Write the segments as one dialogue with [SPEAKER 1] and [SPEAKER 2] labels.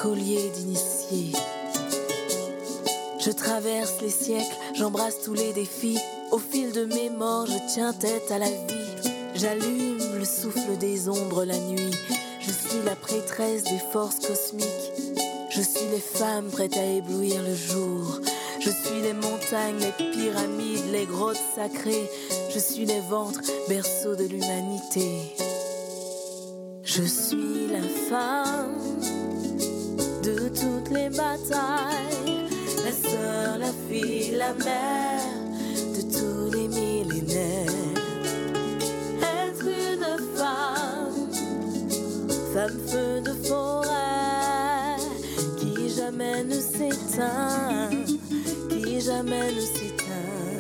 [SPEAKER 1] collier d'initié. Je traverse les siècles, j'embrasse tous les défis. Au fil de mes morts, je tiens tête à la vie. J'allume le souffle des ombres la nuit. Je suis la prêtresse des forces cosmiques. Je suis les femmes prêtes à éblouir le jour. Je suis les montagnes, les pyramides, les grottes sacrées. Je suis les ventres, berceaux de l'humanité. Je suis la femme de toutes les batailles, la sœur, la fille, la mère de tous les millénaires. Être une femme, femme feu de forêt, qui jamais ne s'éteint, qui jamais ne s'éteint.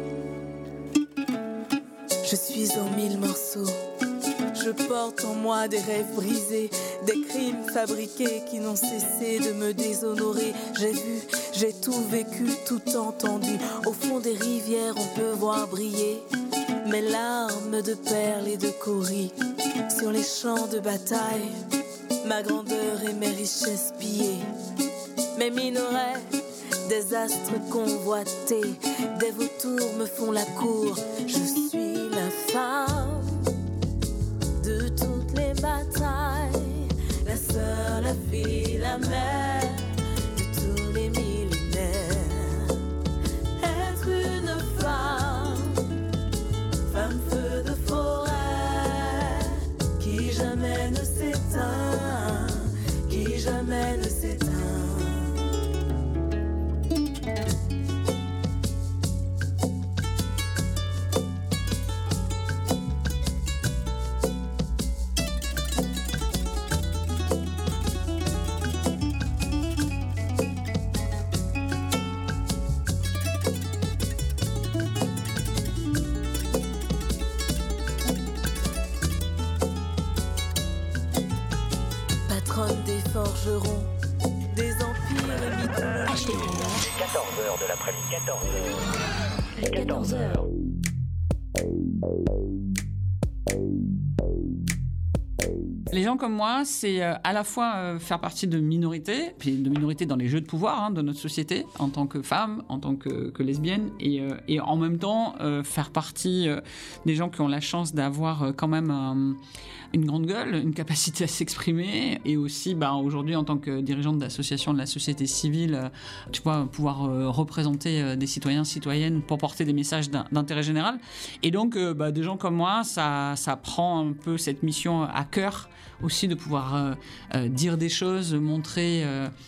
[SPEAKER 1] Je suis en 1000 morceaux. Je porte en moi des rêves brisés, des crimes fabriqués qui n'ont cessé de me déshonorer. J'ai vu, j'ai tout vécu, tout entendu. Au fond des rivières, on peut voir briller mes larmes de perles et de coris. Sur les champs de bataille, ma grandeur et mes richesses pillées. Mes minerais, des astres convoités, des vautours me font la cour. Je suis la femme de toutes les batailles, la sœur, la fille, la mère de tous les millénaires. Être une femme, femme feu de forêt, qui jamais ne s'éteint, qui jamais ne s'éteint. Des forgerons, des empires mythologiques.
[SPEAKER 2] 14h de l'après-midi, 14h.
[SPEAKER 3] Les gens comme moi, c'est à la fois faire partie de minorités, puis de minorités dans les jeux de pouvoir de notre société, en tant que femme, en tant que lesbienne, et en même temps faire partie des gens qui ont la chance d'avoir quand même une grande gueule, une capacité à s'exprimer, et aussi aujourd'hui en tant que dirigeante d'association de la société civile, tu vois, pouvoir représenter des citoyens, citoyennes pour porter des messages d'intérêt général. Et donc des gens comme moi, ça prend un peu cette mission à cœur aussi, de pouvoir dire des choses, montrer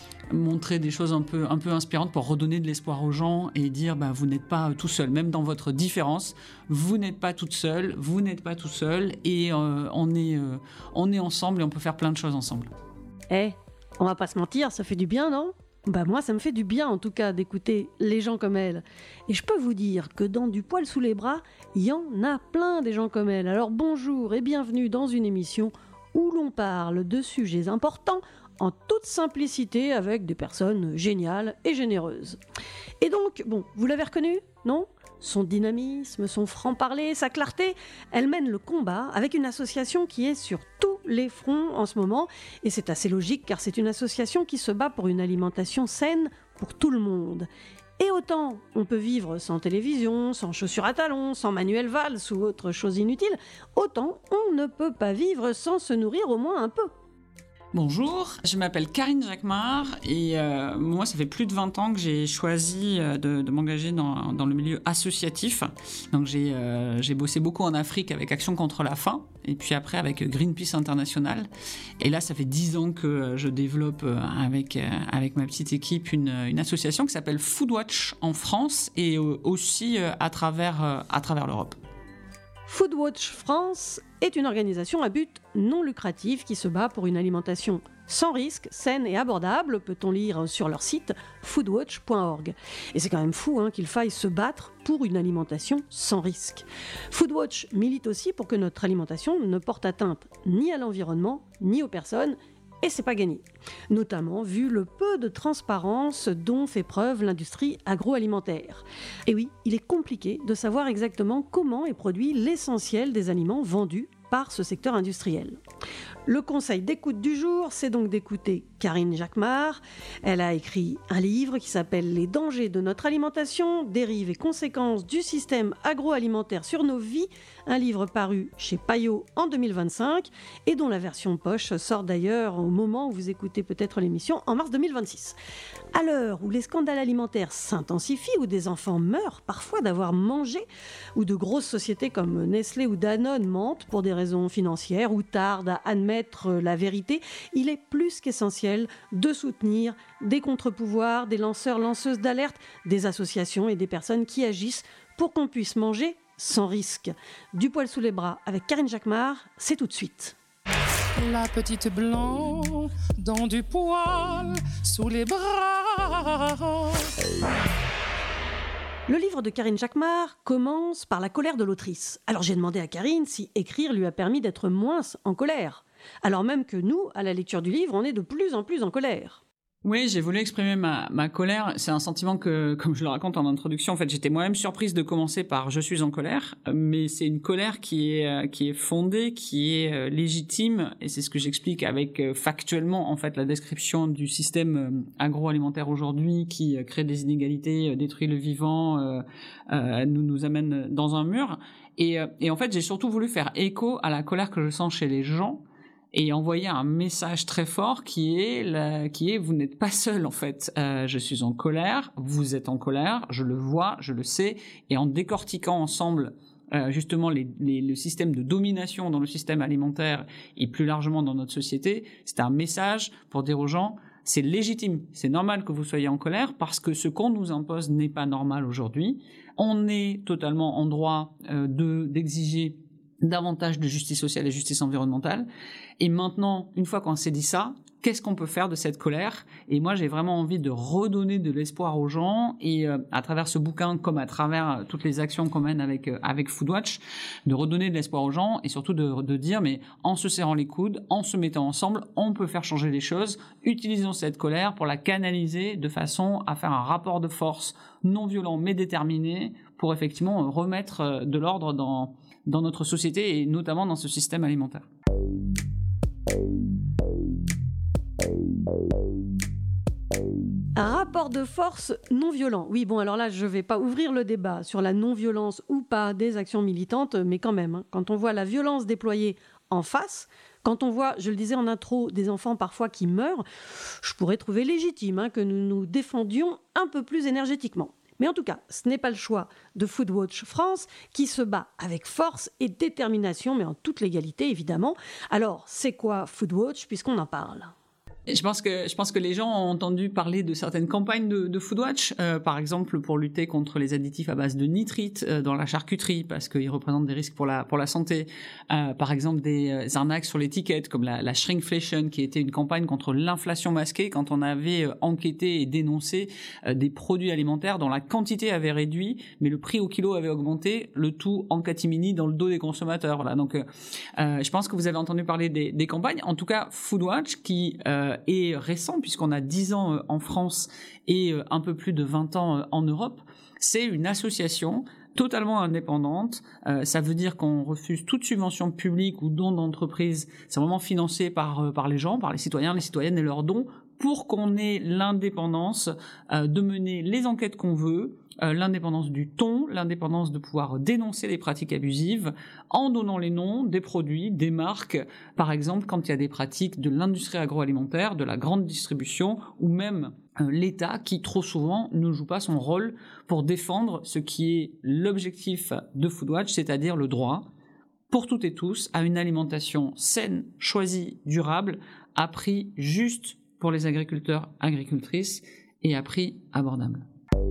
[SPEAKER 3] des choses un peu inspirantes pour redonner de l'espoir aux gens et dire vous n'êtes pas tout seul, même dans votre différence, vous n'êtes pas toute seule, vous n'êtes pas tout seul, et on est ensemble et on peut faire plein de choses ensemble.
[SPEAKER 4] On va pas se mentir, ça fait du bien, non ? Moi, ça me fait du bien, en tout cas, d'écouter les gens comme elle. Et je peux vous dire que dans Du poil sous les bras, il y en a plein des gens comme elle. Alors bonjour et bienvenue dans une émission où l'on parle de sujets importants en toute simplicité avec des personnes géniales et généreuses. Et donc, vous l'avez reconnue, non ? Son dynamisme, son franc-parler, sa clarté, elle mène le combat avec une association qui est sur tous les fronts en ce moment. Et c'est assez logique car c'est une association qui se bat pour une alimentation saine pour tout le monde. Et autant on peut vivre sans télévision, sans chaussures à talons, sans Manuel Valls ou autre chose inutile, autant on ne peut pas vivre sans se nourrir au moins un peu.
[SPEAKER 3] Bonjour, je m'appelle Karine Jacquemart et moi ça fait plus de 20 ans que j'ai choisi de m'engager dans le milieu associatif. Donc j'ai bossé beaucoup en Afrique avec Action contre la faim et puis après avec Greenpeace International. Et là ça fait 10 ans que je développe avec ma petite équipe une association qui s'appelle Foodwatch en France et aussi à travers l'Europe.
[SPEAKER 4] Foodwatch France est une organisation à but non lucratif qui se bat pour une alimentation sans risque, saine et abordable, peut-on lire sur leur site foodwatch.org. Et c'est quand même fou qu'il faille se battre pour une alimentation sans risque. Foodwatch milite aussi pour que notre alimentation ne porte atteinte ni à l'environnement, ni aux personnes, et c'est pas gagné. Notamment vu le peu de transparence dont fait preuve l'industrie agroalimentaire. Et oui, il est compliqué de savoir exactement comment est produit l'essentiel des aliments vendus par ce secteur industriel. Le conseil d'écoute du jour, c'est donc d'écouter Karine Jacquemart. Elle a écrit un livre qui s'appelle « Les dangers de notre alimentation, dérives et conséquences du système agroalimentaire sur nos vies », un livre paru chez Payot en 2025 et dont la version poche sort d'ailleurs au moment où vous écoutez peut-être l'émission en mars 2026. À l'heure où les scandales alimentaires s'intensifient, où des enfants meurent parfois d'avoir mangé, où de grosses sociétés comme Nestlé ou Danone mentent pour des raisons financières ou tardent à admettre la vérité, il est plus qu'essentiel de soutenir des contre-pouvoirs, des lanceurs-lanceuses d'alerte, des associations et des personnes qui agissent pour qu'on puisse manger sans risque. Du poil sous les bras avec Karine Jacquemart, c'est tout de suite.
[SPEAKER 5] La petite blanc dans du poil sous les bras.
[SPEAKER 4] Le livre de Karine Jacquemart commence par la colère de l'autrice. Alors j'ai demandé à Karine si écrire lui a permis d'être moins en colère. Alors même que nous, à la lecture du livre, on est de plus en plus en colère.
[SPEAKER 3] Oui, j'ai voulu exprimer ma colère. C'est un sentiment que, comme je le raconte en introduction, en fait, j'étais moi-même surprise de commencer par « je suis en colère », mais c'est une colère qui est fondée, qui est légitime, et c'est ce que j'explique avec factuellement, en fait, la description du système agroalimentaire aujourd'hui qui crée des inégalités, détruit le vivant, nous amène dans un mur. Et en fait, j'ai surtout voulu faire écho à la colère que je sens chez les gens, et envoyer un message très fort qui est vous n'êtes pas seul en fait. Je suis en colère, vous êtes en colère, je le vois, je le sais, et en décortiquant ensemble justement le système de domination dans le système alimentaire et plus largement dans notre société, c'est un message pour dire aux gens c'est légitime, c'est normal que vous soyez en colère parce que ce qu'on nous impose n'est pas normal aujourd'hui. On est totalement en droit d'exiger davantage de justice sociale et justice environnementale. Et maintenant, une fois qu'on s'est dit ça, qu'est-ce qu'on peut faire de cette colère ? Et moi, j'ai vraiment envie de redonner de l'espoir aux gens et à travers ce bouquin, comme à travers toutes les actions qu'on mène avec Foodwatch, de redonner de l'espoir aux gens et surtout de dire, mais en se serrant les coudes, en se mettant ensemble, on peut faire changer les choses. Utilisons cette colère pour la canaliser de façon à faire un rapport de force non violent mais déterminé pour effectivement remettre de l'ordre dans notre société et notamment dans ce système alimentaire.
[SPEAKER 4] Un rapport de force non violent. Oui, bon, alors là, je ne vais pas ouvrir le débat sur la non-violence ou pas des actions militantes, mais quand même, quand on voit la violence déployée en face, quand on voit, je le disais en intro, des enfants parfois qui meurent, je pourrais trouver légitime que nous nous défendions un peu plus énergétiquement. Mais en tout cas, ce n'est pas le choix de Foodwatch France qui se bat avec force et détermination, mais en toute légalité évidemment. Alors, c'est quoi Foodwatch puisqu'on en parle ?
[SPEAKER 3] Je pense que les gens ont entendu parler de certaines campagnes de Foodwatch, par exemple pour lutter contre les additifs à base de nitrite dans la charcuterie parce qu'ils représentent des risques pour la santé. Par exemple des arnaques sur l'étiquette comme la shrinkflation qui était une campagne contre l'inflation masquée quand on avait enquêté et dénoncé des produits alimentaires dont la quantité avait réduit mais le prix au kilo avait augmenté, le tout en catimini dans le dos des consommateurs. Voilà. Donc je pense que vous avez entendu parler des campagnes. En tout cas, Foodwatch qui est récent puisqu'on a 10 ans en France et un peu plus de 20 ans en Europe. C'est une association totalement indépendante. Ça veut dire qu'on refuse toute subvention publique ou don d'entreprise. C'est vraiment financé par les gens, par les citoyens, les citoyennes et leurs dons pour qu'on ait l'indépendance de mener les enquêtes qu'on veut, l'indépendance du ton, l'indépendance de pouvoir dénoncer les pratiques abusives en donnant les noms des produits, des marques, par exemple quand il y a des pratiques de l'industrie agroalimentaire, de la grande distribution ou même l'État qui trop souvent ne joue pas son rôle pour défendre ce qui est l'objectif de Foodwatch, c'est-à-dire le droit pour toutes et tous à une alimentation saine, choisie, durable, à prix juste pour les agriculteurs, agricultrices et à prix abordable.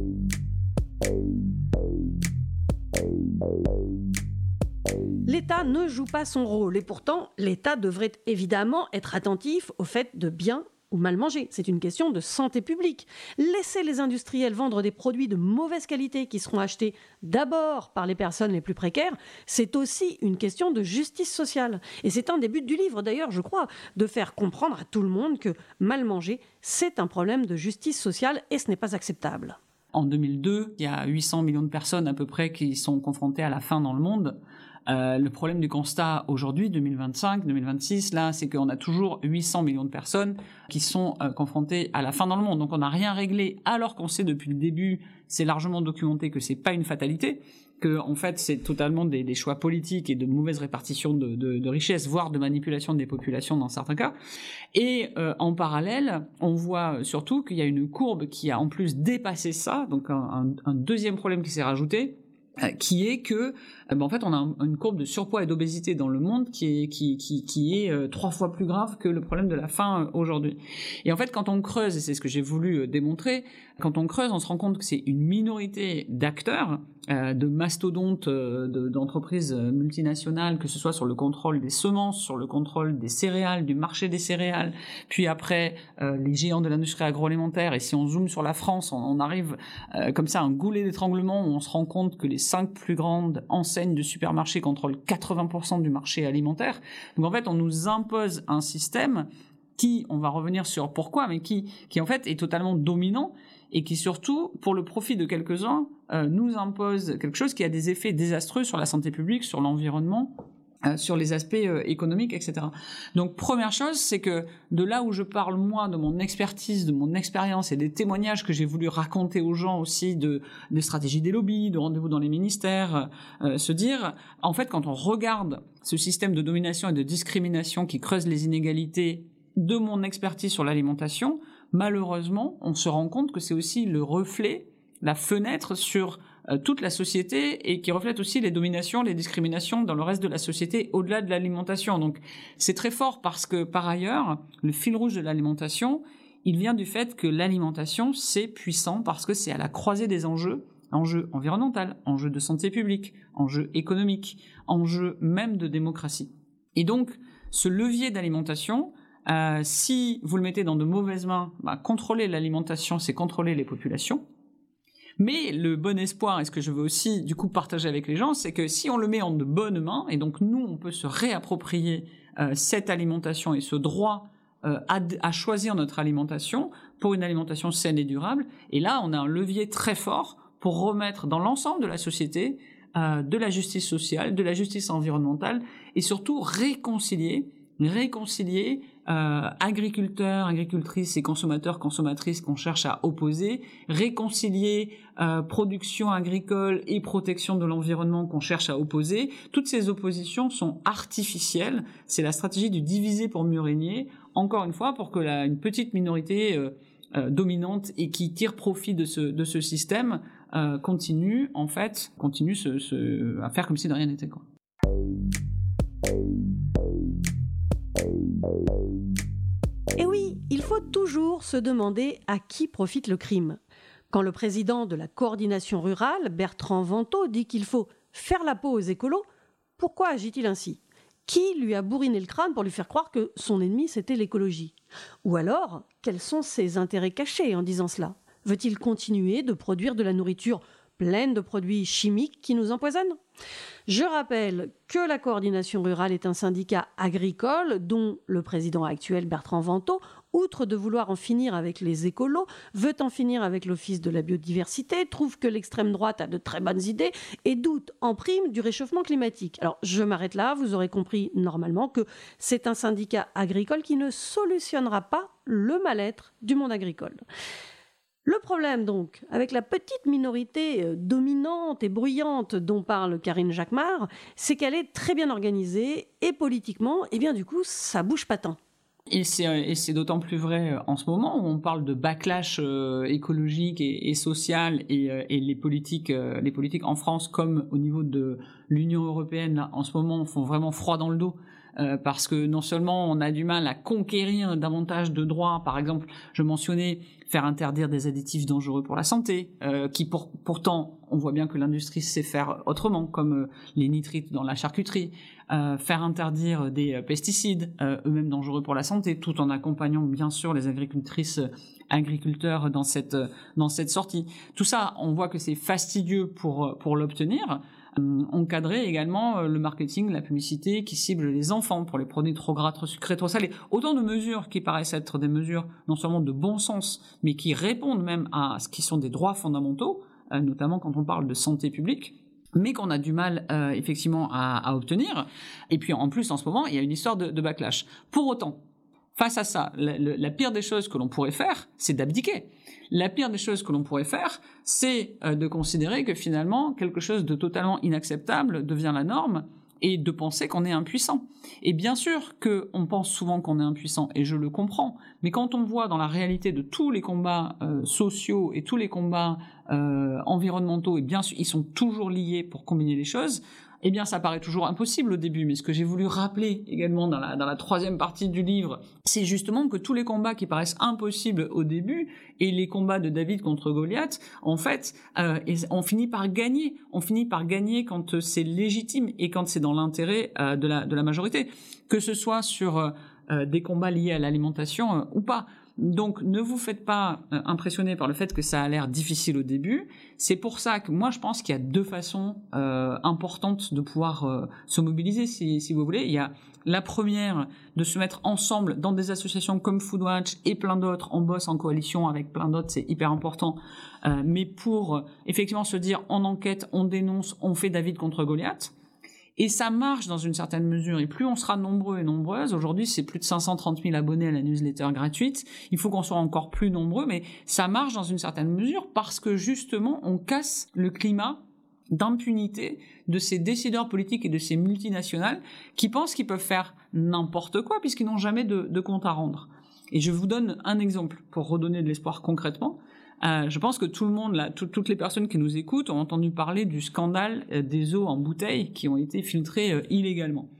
[SPEAKER 4] L'État ne joue pas son rôle et pourtant l'État devrait évidemment être attentif au fait de bien ou mal manger. C'est une question de santé publique. Laisser les industriels vendre des produits de mauvaise qualité qui seront achetés d'abord par les personnes les plus précaires, c'est aussi une question de justice sociale. Et c'est un des buts du livre d'ailleurs, je crois, de faire comprendre à tout le monde que mal manger, c'est un problème de justice sociale et ce n'est pas acceptable.
[SPEAKER 3] En 2002, il y a 800 millions de personnes à peu près qui sont confrontées à la faim dans le monde. Le problème du constat aujourd'hui, 2025, 2026, là, c'est qu'on a toujours 800 millions de personnes qui sont confrontées à la faim dans le monde. Donc on n'a rien réglé, alors qu'on sait depuis le début, c'est largement documenté que c'est pas une fatalité, que en fait c'est totalement des choix politiques et de mauvaise répartition de richesses, voire de manipulation des populations dans certains cas. Et en parallèle, on voit surtout qu'il y a une courbe qui a en plus dépassé ça, donc un deuxième problème qui s'est rajouté, qui est que en fait on a une courbe de surpoids et d'obésité dans le monde qui est 3 fois plus grave que le problème de la faim aujourd'hui. Et en fait quand on creuse, et c'est ce que j'ai voulu démontrer, quand on creuse, on se rend compte que c'est une minorité d'acteurs, de mastodontes d'entreprises multinationales, que ce soit sur le contrôle des semences, sur le contrôle des céréales, du marché des céréales, puis après les géants de l'industrie agroalimentaire. Et si on zoome sur la France, on arrive comme ça à un goulet d'étranglement où on se rend compte que les 5 plus grandes enseignes de supermarchés contrôlent 80% du marché alimentaire. Donc en fait, on nous impose un système qui, on va revenir sur pourquoi, mais qui en fait est totalement dominant et qui surtout, pour le profit de quelques-uns, nous impose quelque chose qui a des effets désastreux sur la santé publique, sur l'environnement, sur les aspects économiques, etc. Donc première chose, c'est que de là où je parle moi de mon expertise, de mon expérience et des témoignages que j'ai voulu raconter aux gens aussi des stratégies des lobbies, de rendez-vous dans les ministères, se dire, en fait, quand on regarde ce système de domination et de discrimination qui creuse les inégalités de mon expertise sur l'alimentation, malheureusement, on se rend compte que c'est aussi le reflet, la fenêtre sur toute la société et qui reflète aussi les dominations, les discriminations dans le reste de la société au-delà de l'alimentation. Donc c'est très fort parce que par ailleurs, le fil rouge de l'alimentation, il vient du fait que l'alimentation, c'est puissant parce que c'est à la croisée des enjeux environnementaux, enjeux de santé publique, enjeux économiques, enjeux même de démocratie. Et donc ce levier d'alimentation, si vous le mettez dans de mauvaises mains, contrôler l'alimentation, c'est contrôler les populations. Mais le bon espoir, et ce que je veux aussi du coup partager avec les gens, c'est que si on le met en de bonnes mains, et donc nous on peut se réapproprier cette alimentation et ce droit à choisir notre alimentation pour une alimentation saine et durable, et là on a un levier très fort pour remettre dans l'ensemble de la société de la justice sociale, de la justice environnementale, et surtout réconcilier agriculteurs, agricultrices et consommateurs, consommatrices qu'on cherche à opposer, réconcilier production agricole et protection de l'environnement qu'on cherche à opposer. Toutes ces oppositions sont artificielles. C'est la stratégie du diviser pour mieux régner. Encore une fois, pour que une petite minorité dominante et qui tire profit de ce système continue à faire comme si de rien n'était, quoi.
[SPEAKER 4] Et oui, il faut toujours se demander à qui profite le crime. Quand le président de la coordination rurale, Bertrand Vantaux, dit qu'il faut faire la peau aux écolos, pourquoi agit-il ainsi ? Qui lui a bourriné le crâne pour lui faire croire que son ennemi c'était l'écologie ? Ou alors, quels sont ses intérêts cachés en disant cela ? Veut-il continuer de produire de la nourriture pleine de produits chimiques qui nous empoisonnent ? Je rappelle que la coordination rurale est un syndicat agricole dont le président actuel, Bertrand Vantaux, outre de vouloir en finir avec les écolos, veut en finir avec l'Office de la biodiversité, trouve que l'extrême droite a de très bonnes idées et doute en prime du réchauffement climatique. Alors je m'arrête là, vous aurez compris normalement que c'est un syndicat agricole qui ne solutionnera pas le mal-être du monde agricole. Le problème donc, avec la petite minorité dominante et bruyante dont parle Karine Jacquemart, c'est qu'elle est très bien organisée et politiquement, et bien du coup, ça bouge pas tant.
[SPEAKER 3] Et c'est d'autant plus vrai en ce moment où on parle de backlash écologique et social et les politiques en France comme au niveau de l'Union européenne là, en ce moment font vraiment froid dans le dos. Parce que non seulement on a du mal à conquérir davantage de droits, par exemple, je mentionnais faire interdire des additifs dangereux pour la santé, qui pourtant on voit bien que l'industrie sait faire autrement, comme les nitrites dans la charcuterie, faire interdire des pesticides, eux-mêmes dangereux pour la santé, tout en accompagnant bien sûr les agriculteurs dans cette sortie. Tout ça, on voit que c'est fastidieux pour l'obtenir. Encadrer également le marketing, la publicité qui cible les enfants pour les produits trop gras, trop sucrés, trop salés. Autant de mesures qui paraissent être des mesures non seulement de bon sens, mais qui répondent même à ce qui sont des droits fondamentaux, notamment quand on parle de santé publique. mais qu'on a du mal effectivement à obtenir. Et puis en plus, en ce moment, il y a une histoire de backlash. Pour autant, face à ça, la pire des choses que l'on pourrait faire, c'est d'abdiquer. La pire des choses que l'on pourrait faire, c'est de considérer que finalement, quelque chose de totalement inacceptable devient la norme, et de penser qu'on est impuissant. Et bien sûr qu'on pense souvent qu'on est impuissant, et je le comprends, mais quand on voit dans la réalité de tous les combats sociaux et tous les combats environnementaux, et bien sûr, ils sont toujours liés pour combiner les choses, eh bien ça paraît toujours impossible au début, mais ce que j'ai voulu rappeler également dans la troisième partie du livre, c'est justement que tous les combats qui paraissent impossibles au début, et les combats de David contre Goliath, en fait, on finit par gagner. On finit par gagner quand c'est légitime et quand c'est dans l'intérêt de la majorité, que ce soit sur des combats liés à l'alimentation ou pas. Donc ne vous faites pas impressionner par le fait que ça a l'air difficile au début. C'est pour ça que moi je pense qu'il y a deux façons importantes de pouvoir se mobiliser si vous voulez. Il y a la première de se mettre ensemble dans des associations comme Foodwatch et plein d'autres. On bosse en coalition avec plein d'autres, c'est hyper important. Mais pour effectivement se dire on enquête, on dénonce, on fait David contre Goliath. Et ça marche dans une certaine mesure, et plus on sera nombreux et nombreuses, aujourd'hui c'est plus de 530 000 abonnés à la newsletter gratuite, il faut qu'on soit encore plus nombreux, mais ça marche dans une certaine mesure parce que justement on casse le climat d'impunité de ces décideurs politiques et de ces multinationales qui pensent qu'ils peuvent faire n'importe quoi puisqu'ils n'ont jamais de compte à rendre. Et je vous donne un exemple pour redonner de l'espoir concrètement. Je pense que tout le monde, là, toutes les personnes qui nous écoutent ont entendu parler du scandale des eaux en bouteille qui ont été filtrées illégalement.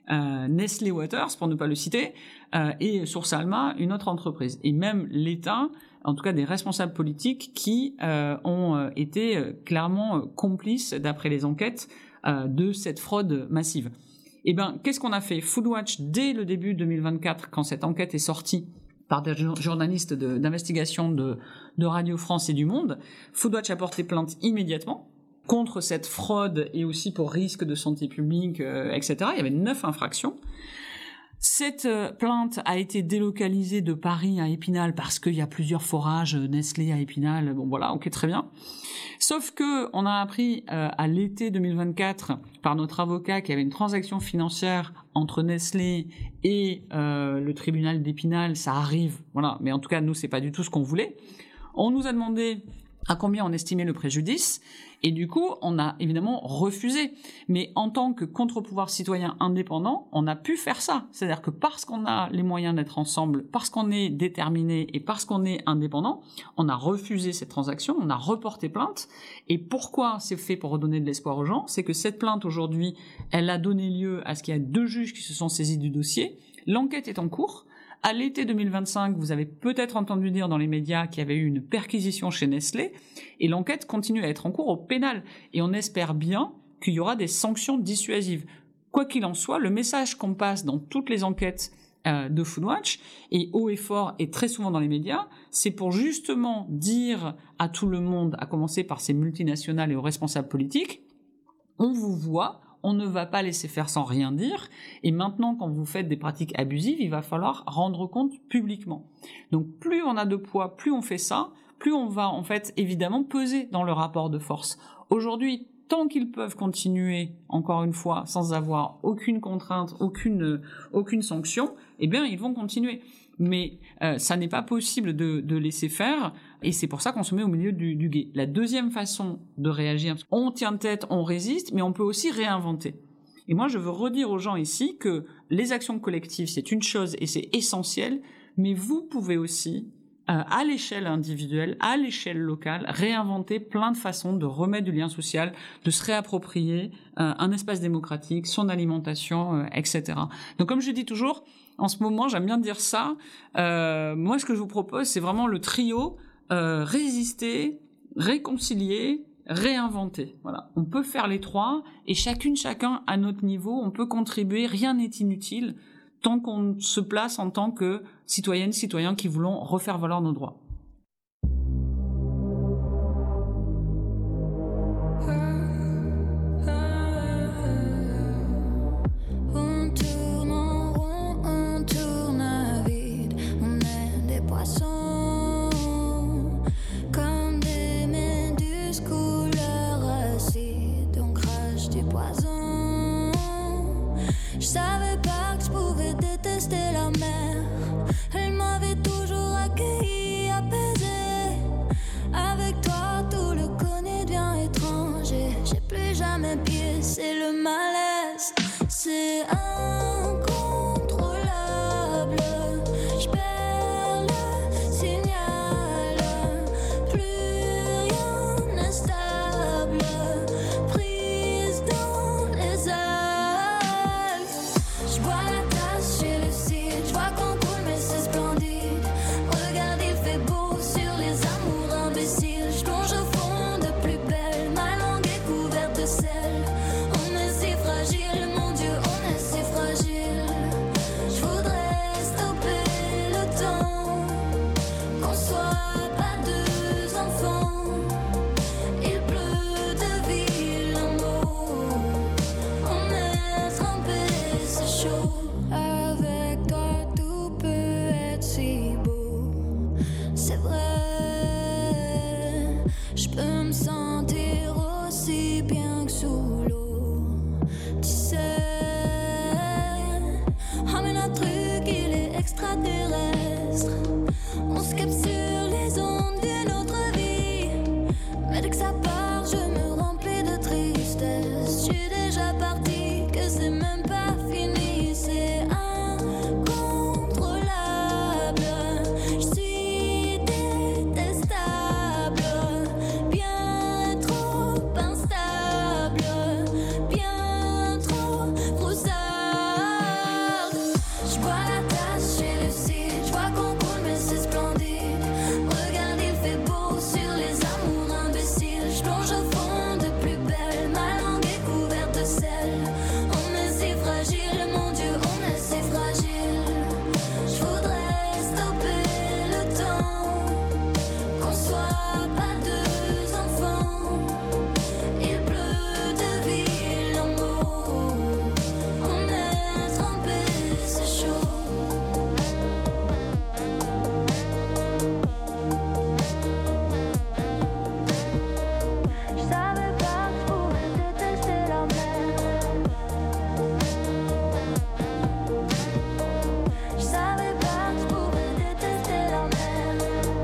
[SPEAKER 3] Nestlé Waters, pour ne pas le citer, et Source Alma, une autre entreprise. Et même l'État, en tout cas des responsables politiques qui ont été clairement complices, d'après les enquêtes, de cette fraude massive. Eh ben, qu'est-ce qu'on a fait ? Foodwatch, dès le début 2024, quand cette enquête est sortie, par des journalistes d'investigation de Radio France et du Monde, Foodwatch a porté plainte immédiatement contre cette fraude et aussi pour risque de santé publique, etc. Il y avait 9 infractions. Cette plainte a été délocalisée de Paris à Épinal parce qu'il y a plusieurs forages Nestlé à Épinal. Bon voilà, ok, très bien. Sauf que on a appris à l'été 2024 par notre avocat qu'il y avait une transaction financière entre Nestlé et le tribunal d'Épinal. Ça arrive, voilà. Mais en tout cas, nous, c'est pas du tout ce qu'on voulait. On nous a demandé à combien on estimait le préjudice, et du coup, on a évidemment refusé. Mais en tant que contre-pouvoir citoyen indépendant, on a pu faire ça. C'est-à-dire que parce qu'on a les moyens d'être ensemble, parce qu'on est déterminé et parce qu'on est indépendant, on a refusé cette transaction, on a reporté plainte. Et pourquoi c'est fait pour redonner de l'espoir aux gens ? C'est que cette plainte, aujourd'hui, elle a donné lieu à ce qu'il y a 2 juges qui se sont saisis du dossier. L'enquête est en cours. À l'été 2025, vous avez peut-être entendu dire dans les médias qu'il y avait eu une perquisition chez Nestlé, et l'enquête continue à être en cours au pénal. Et on espère bien qu'il y aura des sanctions dissuasives. Quoi qu'il en soit, le message qu'on passe dans toutes les enquêtes de Foodwatch, et haut et fort et très souvent dans les médias, c'est pour justement dire à tout le monde, à commencer par ces multinationales et aux responsables politiques, on vous voit, on ne va pas laisser faire sans rien dire, et maintenant, quand vous faites des pratiques abusives, il va falloir rendre compte publiquement. Donc, plus on a de poids, plus on fait ça, plus on va, en fait, évidemment, peser dans le rapport de force. Aujourd'hui, tant qu'ils peuvent continuer, encore une fois, sans avoir aucune contrainte, aucune sanction, eh bien, ils vont continuer. Mais ça n'est pas possible de laisser faire, et c'est pour ça qu'on se met au milieu du gué. La deuxième façon de réagir, on tient tête, on résiste, mais on peut aussi réinventer. Et moi, je veux redire aux gens ici que les actions collectives, c'est une chose et c'est essentiel, mais vous pouvez aussi, à l'échelle individuelle, à l'échelle locale, réinventer plein de façons de remettre du lien social, de se réapproprier un espace démocratique, son alimentation, etc. Donc, comme je dis toujours, en ce moment, j'aime bien dire ça. Moi, ce que je vous propose, c'est vraiment le trio résister, réconcilier, réinventer. Voilà. On peut faire les 3 et chacun à notre niveau, on peut contribuer. Rien n'est inutile tant qu'on se place en tant que citoyennes, citoyens qui voulons refaire valoir nos droits.
[SPEAKER 6] Comme des méduses couleur acide, on crache
[SPEAKER 1] c'est incontrôlable. Je perds le signal, plus rien n'est stable. Prise dans les ailes, je bois la tasse chez le site. Je vois qu'on coule mais c'est splendide. Regarde, il fait beau sur les amours imbéciles. Je plonge au fond de plus belle, ma langue est couverte de sel. On est si fragile, mon Dieu, on est si fragile. Je voudrais stopper le temps, qu'on soit pas deux enfants. Il pleut de vilains mots, on est trempés, c'est chaud. Avec toi tout peut être si beau, c'est vrai. Je peux me sentir aussi bien que sous l'eau. Tu sais, ah mais notre truc il est extraterrestre. On se capte sur les ondes d'une autre vie. Mais dès que ça part, je me remplis de tristesse. Je suis déjà partie, que c'est même pas fini. C'est incontrôlable. Je suis détestable, bien trop instable, bien trop roussarde. Je bois la tasse chez le site. Je vois qu'on coule mais c'est splendide. Regarde, il fait beau sur les amours imbéciles. Je plonge au fond de plus belle, ma langue est couverte de sel. On est si fragile, mon Dieu, on est si fragile. Je voudrais stopper le temps, qu'on soit pas deux enfants. Il pleut de vilains mots, on est trempés, c'est chaud. Je savais pas que je pouvais détester la mer. Je savais pas que je pouvais détester la mer.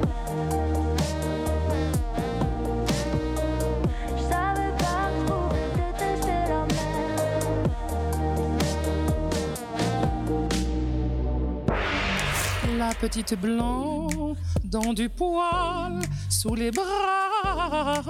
[SPEAKER 1] Je savais pas que je pouvais détester la mer.
[SPEAKER 5] La petite blanc dans du poil sous les bras.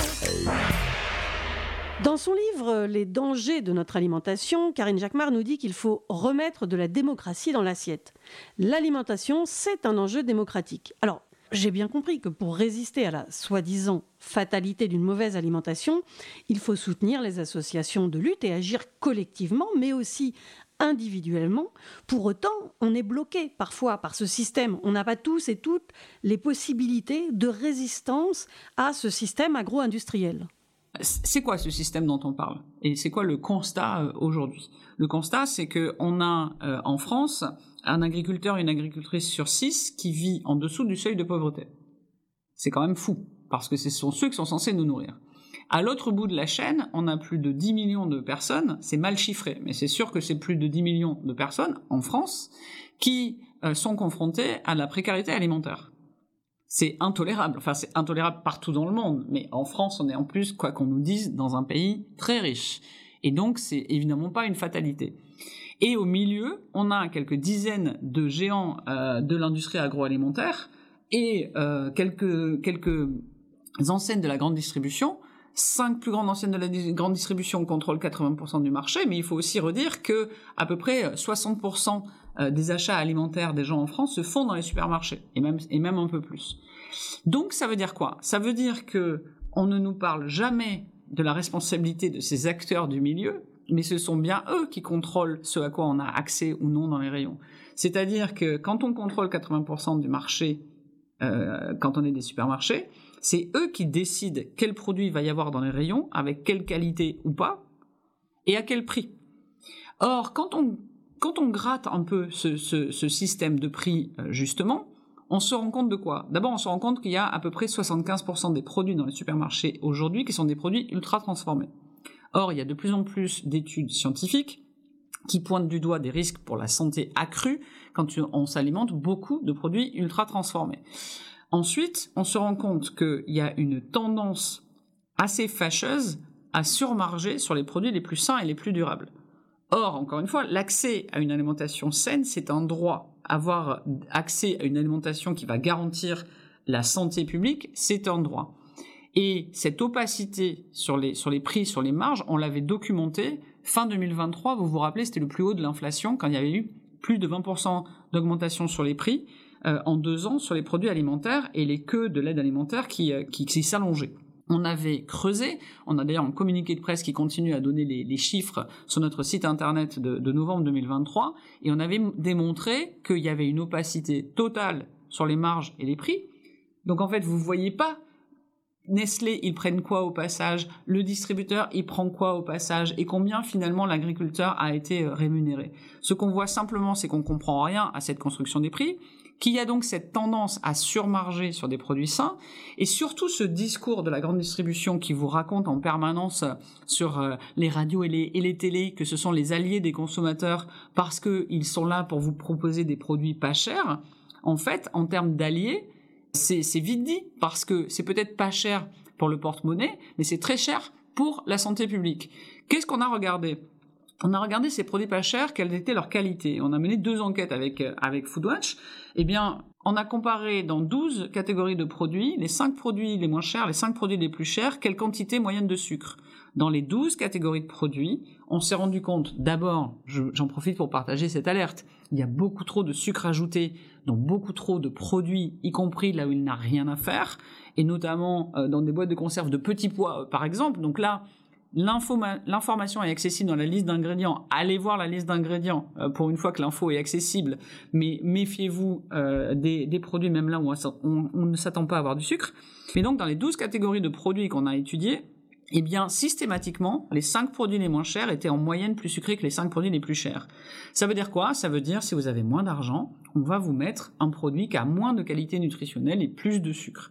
[SPEAKER 4] Dans son livre Les dangers de notre alimentation, Karine Jacquemart nous dit qu'il faut remettre de la démocratie dans l'assiette. L'alimentation, c'est un enjeu démocratique. Alors, j'ai bien compris que pour résister à la soi-disant fatalité d'une mauvaise alimentation, il faut soutenir les associations de lutte et agir collectivement, mais aussi individuellement. Pour autant, on est bloqué parfois par ce système. On n'a pas tous et toutes les possibilités de résistance à ce système agro-industriel.
[SPEAKER 3] C'est quoi ce système dont on parle? Et c'est quoi le constat aujourd'hui? Le constat, c'est qu'on a en France un agriculteur et une agricultrice sur 6 qui vit en dessous du seuil de pauvreté. C'est quand même fou, parce que ce sont ceux qui sont censés nous nourrir. À l'autre bout de la chaîne, on a plus de 10 millions de personnes, c'est mal chiffré, mais c'est sûr que c'est plus de 10 millions de personnes en France qui sont confrontées à la précarité alimentaire. C'est intolérable, enfin c'est intolérable partout dans le monde, mais en France on est en plus, quoi qu'on nous dise, dans un pays très riche. Et donc c'est évidemment pas une fatalité. Et au milieu, on a quelques dizaines de géants de l'industrie agroalimentaire et quelques enseignes de la grande distribution. 5 plus grandes enseignes de la grande distribution contrôlent 80% du marché, mais il faut aussi redire que à peu près 60% des achats alimentaires des gens en France se font dans les supermarchés, et même un peu plus. Donc ça veut dire quoi? Ça veut dire que on ne nous parle jamais de la responsabilité de ces acteurs du milieu, mais ce sont bien eux qui contrôlent ce à quoi on a accès ou non dans les rayons. C'est-à-dire que quand on contrôle 80% du marché, quand on est des supermarchés, c'est eux qui décident quel produit il va y avoir dans les rayons, avec quelle qualité ou pas, et à quel prix. Or, quand on gratte un peu ce système de prix, justement, on se rend compte de quoi? D'abord, on se rend compte qu'il y a à peu près 75% des produits dans les supermarchés aujourd'hui qui sont des produits ultra transformés. Or, il y a de plus en plus d'études scientifiques qui pointent du doigt des risques pour la santé accrus quand on s'alimente beaucoup de produits ultra transformés. Ensuite, on se rend compte qu'il y a une tendance assez fâcheuse à surmarger sur les produits les plus sains et les plus durables. Or, encore une fois, l'accès à une alimentation saine, c'est un droit. Avoir accès à une alimentation qui va garantir la santé publique, c'est un droit. Et cette opacité sur les prix, sur les marges, on l'avait documenté fin 2023, vous vous rappelez, c'était le plus haut de l'inflation, quand il y avait eu plus de 20% d'augmentation sur les prix en 2 ans sur les produits alimentaires et les queues de l'aide alimentaire qui s'allongeaient. On avait creusé, on a d'ailleurs un communiqué de presse qui continue à donner les chiffres sur notre site internet de novembre 2023, et on avait démontré qu'il y avait une opacité totale sur les marges et les prix. Donc en fait, vous voyez pas Nestlé, ils prennent quoi au passage, le distributeur, il prend quoi au passage, et combien finalement l'agriculteur a été rémunéré. Ce qu'on voit simplement, c'est qu'on comprend rien à cette construction des prix, qu'il y a donc cette tendance à surmarger sur des produits sains, et surtout ce discours de la grande distribution qui vous raconte en permanence sur les radios et les télés que ce sont les alliés des consommateurs parce qu'ils sont là pour vous proposer des produits pas chers. En fait, en termes d'alliés, c'est vite dit, parce que c'est peut-être pas cher pour le porte-monnaie, mais c'est très cher pour la santé publique. Qu'est-ce qu'on a regardé ? On a regardé ces produits pas chers, quelle était leur qualité. On a mené 2 enquêtes avec Foodwatch. Eh bien, on a comparé dans 12 catégories de produits, les 5 produits les moins chers, les 5 produits les plus chers, quelle quantité moyenne de sucre. Dans les 12 catégories de produits, on s'est rendu compte, d'abord, j'en profite pour partager cette alerte, il y a beaucoup trop de sucre ajouté dans beaucoup trop de produits, y compris là où il n'a rien à faire, et notamment dans des boîtes de conserve de petits pois, par exemple. Donc là, l'information est accessible dans la liste d'ingrédients. Allez voir la liste d'ingrédients pour une fois que l'info est accessible, mais méfiez-vous des produits même là où on ne s'attend pas à avoir du sucre. Mais donc dans les 12 catégories de produits qu'on a étudiés, eh bien systématiquement, les 5 produits les moins chers étaient en moyenne plus sucrés que les 5 produits les plus chers. Ça veut dire quoi ? Ça veut dire si vous avez moins d'argent, on va vous mettre un produit qui a moins de qualité nutritionnelle et plus de sucre.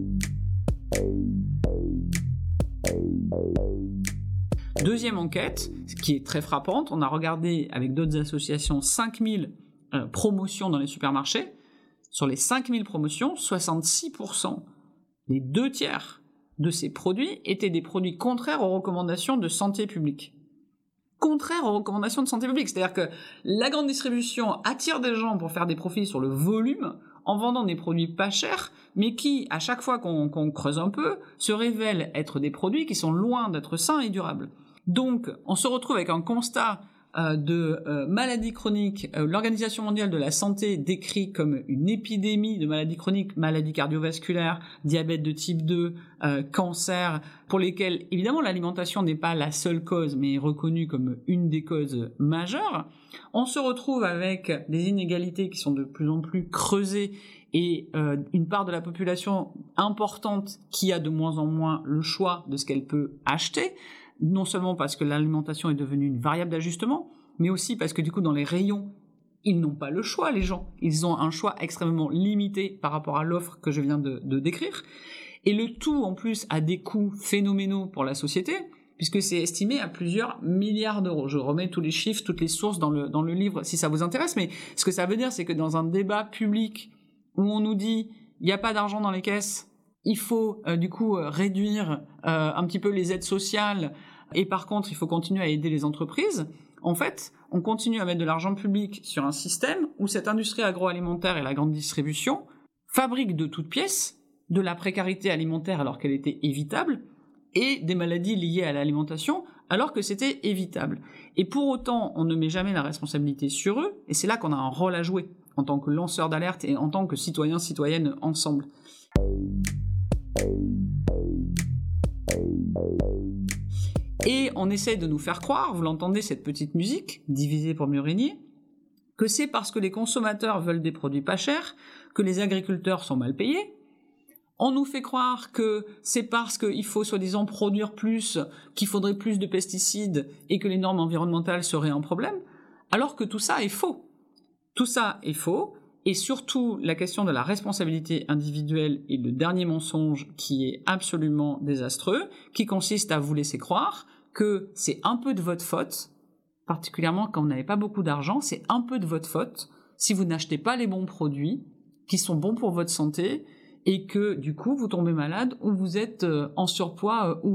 [SPEAKER 3] Deuxième enquête, qui est très frappante, on a regardé avec d'autres associations 5000 promotions dans les supermarchés. Sur les 5000 promotions, 66%, les 2/3 de ces produits étaient des produits contraires aux recommandations de santé publique. Contraires aux recommandations de santé publique, c'est-à-dire que la grande distribution attire des gens pour faire des profits sur le volume en vendant des produits pas chers, mais qui, à chaque fois qu'on creuse un peu, se révèlent être des produits qui sont loin d'être sains et durables. Donc, on se retrouve avec un constat de maladies chroniques. L'Organisation mondiale de la santé décrit comme une épidémie de maladies chroniques, maladies cardiovasculaires, diabète de type 2, cancer, pour lesquels, évidemment, l'alimentation n'est pas la seule cause, mais est reconnue comme une des causes majeures. On se retrouve avec des inégalités qui sont de plus en plus creusées et une part de la population importante qui a de moins en moins le choix de ce qu'elle peut acheter, non seulement parce que l'alimentation est devenue une variable d'ajustement, mais aussi parce que du coup dans les rayons, ils n'ont pas le choix, les gens. Ils ont un choix extrêmement limité par rapport à l'offre que je viens de décrire. Et le tout en plus a des coûts phénoménaux pour la société, puisque c'est estimé à plusieurs milliards d'euros. Je remets tous les chiffres, toutes les sources dans le livre si ça vous intéresse, mais ce que ça veut dire, c'est que dans un débat public où on nous dit il n'y a pas d'argent dans les caisses, il faut du coup réduire un petit peu les aides sociales et par contre il faut continuer à aider les entreprises. En fait, on continue à mettre de l'argent public sur un système où cette industrie agroalimentaire et la grande distribution fabriquent de toutes pièces de la précarité alimentaire alors qu'elle était évitable et des maladies liées à l'alimentation alors que c'était évitable. Et pour autant, on ne met jamais la responsabilité sur eux et c'est là qu'on a un rôle à jouer en tant que lanceur d'alerte et en tant que citoyens, citoyennes ensemble. Et on essaie de nous faire croire, vous l'entendez cette petite musique, diviser pour mieux régner, que c'est parce que les consommateurs veulent des produits pas chers, que les agriculteurs sont mal payés. On nous fait croire que c'est parce qu'il faut soi-disant produire plus, qu'il faudrait plus de pesticides et que les normes environnementales seraient un problème, alors que tout ça est faux. Tout ça est faux. Et surtout, la question de la responsabilité individuelle est le dernier mensonge qui est absolument désastreux, qui consiste à vous laisser croire que c'est un peu de votre faute, particulièrement quand vous n'avez pas beaucoup d'argent, c'est un peu de votre faute si vous n'achetez pas les bons produits qui sont bons pour votre santé et que du coup vous tombez malade ou vous êtes en surpoids ou